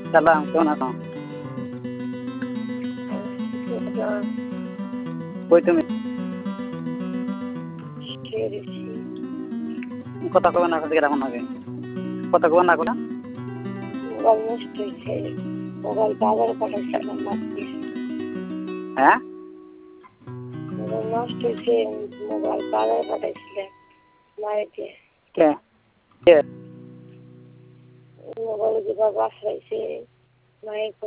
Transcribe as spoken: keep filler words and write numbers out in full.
সালাম, কেমন আছো? কই তুমি? কথা কবে না থেকে রাখুন আগে কথা কবে না কোনা মোবাইল নষ্ট হয়েছে মোবাইল বাজারে পাঠাইছিলাম মাত্র হ্যাঁ মোবাইল নষ্ট হয়েছে মোবাইল বাজারে পাঠাইছিলেন মায়েকে কে কে মোবাইল যেভাবে বাসাইছে মায়ের